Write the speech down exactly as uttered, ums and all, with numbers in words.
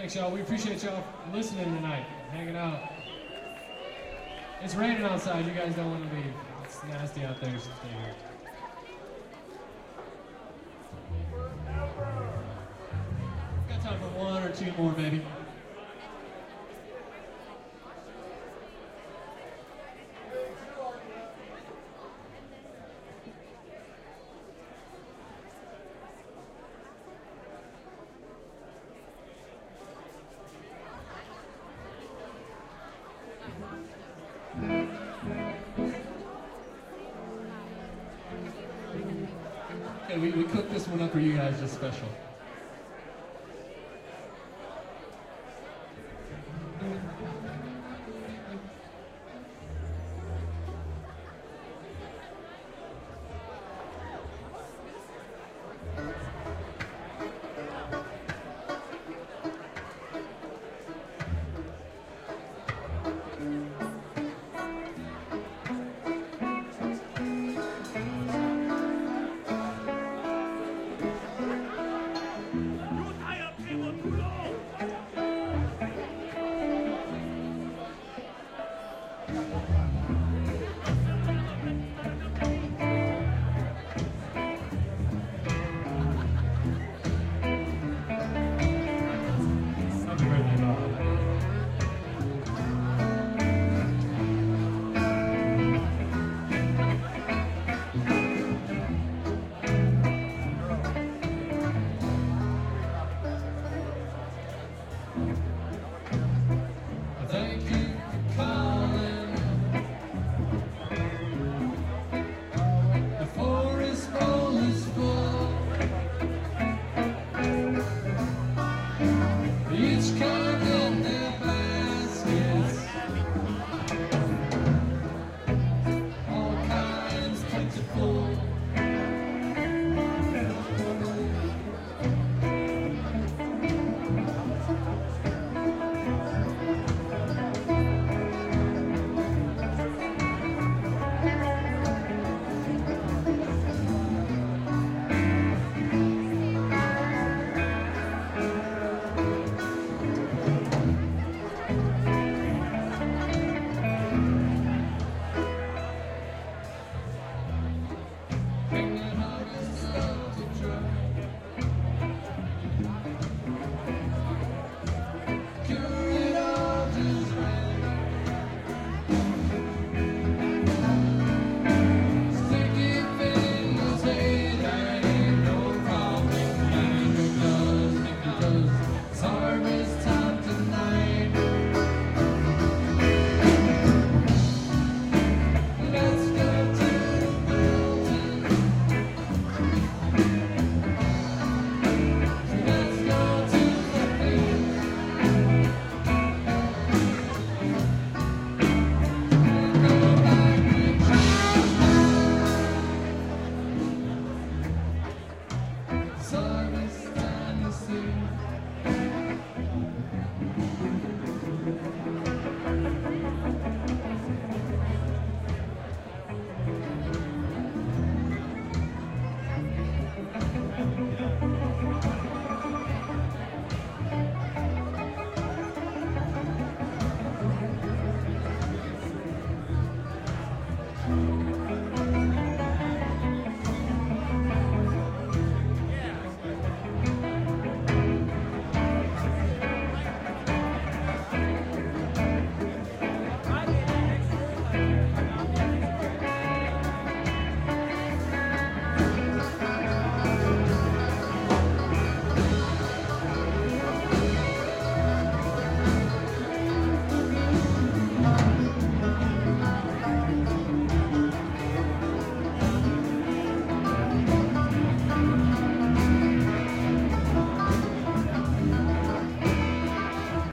Thanks, y'all. We appreciate y'all listening tonight, hanging out. It's raining outside. You guys don't want to leave. It's nasty out there, so stay here. Got time for one or two more, maybe. Okay, we, we cooked this one up for you guys just special. Each